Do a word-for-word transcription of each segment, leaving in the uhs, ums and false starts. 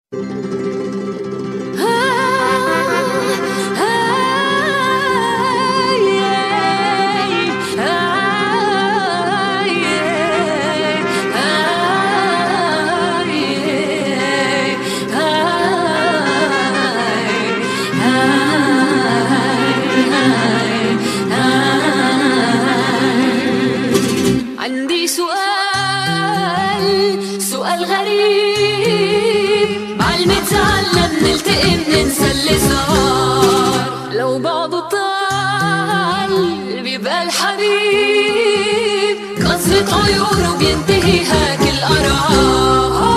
عندي سؤال سؤال غريب، بعلم اتعلم نلتقي بننسى اللي صار. لو بعضه طال بيبقى الحبيب، قصرة عيونه بينتهي هاك القرار.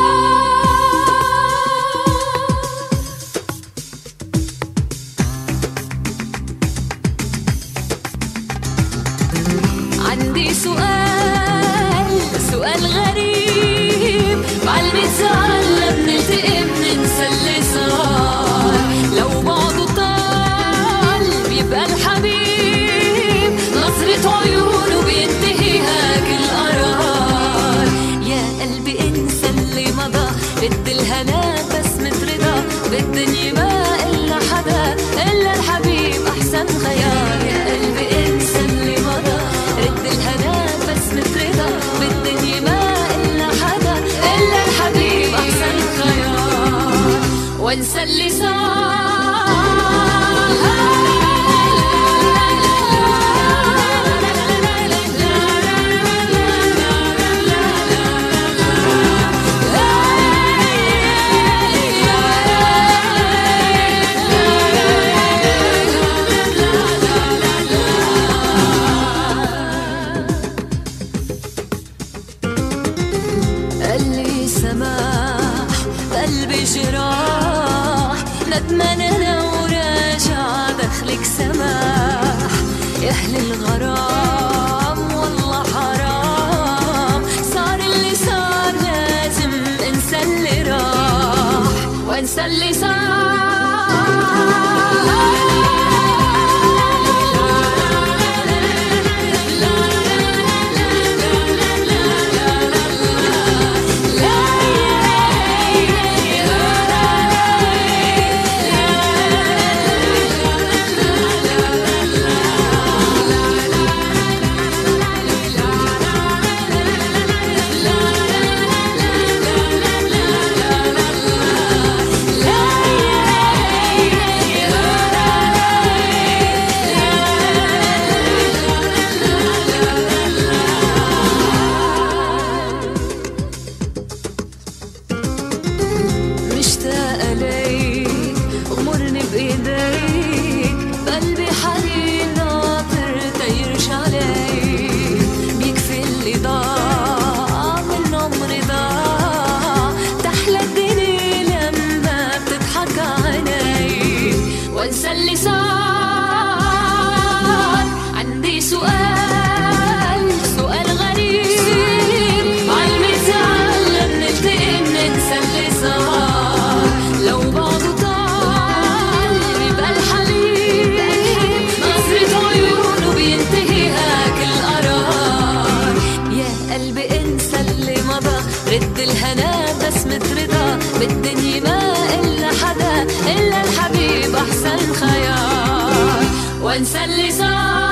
عندي سؤال سؤال غريب، بعلم اتعلم نلتقي بننسى اللي صار. لو بعضه طال بيبقى الحبيب، نظرة عيونه بينتهي هاك القرار. يا قلبي انسى اللي مضى، رد الهنا بسمة رضا، بالدنيا ما إلا حدا إلا الحبيب أحسن خيار. يا قلبي انسى اللي مضى، رد الهنا بسمة رضا، بالدنيا ما إلا حدا إلا الحبيب أحسن خيار. وانسى اللي صار. قلبي سماح قلبي جراح، ندمان انا وراجع دخلك سماح. يا اهل الغرام والله حرام، صار اللي صار لازم انسى اللي راح، وانسى اللي صار. مشتاقة ليك أمرني بإيديك، بقلبي حنين ناطر تيرجع ليك. بيكفي اللي ضاع من عمري ضاع، تحلى الدنيا لما بتضحك عليك، وانسى اللي صار. عندي سؤال سؤال غريب، بعلم اتعلم نلتقي بننسى اللي صار. لو بعضه طال بيبقى الحبيب، نظرة عيونه بينتهي هاك القرار. يا قلبي انسى اللي مضى، رد الهنا بسمة رضا، بالدنيا ما إلا حدا إلا الحبيب أحسن خيار. وانسى اللي صار.